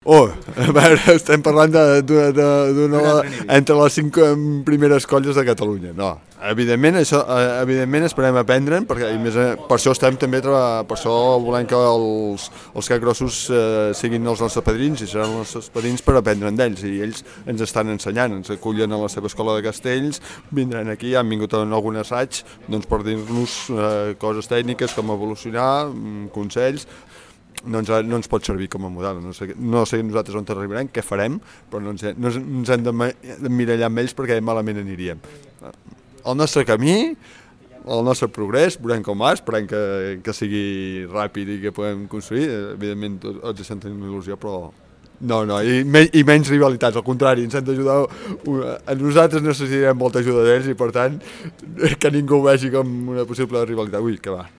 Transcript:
A veure, estem parlant entre les 5 primeres colles de Catalunya. No, evidentment esperem aprendre'n, perquè per això estem també per això volem que els capgrossos siguin els nostres padrins i seran els nostres padrins per aprendre'n d'ells, i ells ens estan ensenyant, ens acullen a la seva escola de castells, vindran aquí, han vingut en algun assaig per dir-nos coses tècniques, com evolucionar, consells. No ens pot servir com a model, no sé nosaltres on arribarem, què farem, però no ens hem d'emmirallar amb ells perquè malament aniríem. El nostre camí, el nostre progrés, veurem com va, esperem que sigui ràpid i que puguem construir, evidentment tots estem tenint il·lusió, però no, i menys rivalitats, al contrari, ens hem d'ajudar, nosaltres necessitarem molta ajuda d'ells i per tant que ningú ho vegi com una possible rivalitat. Ui, que va.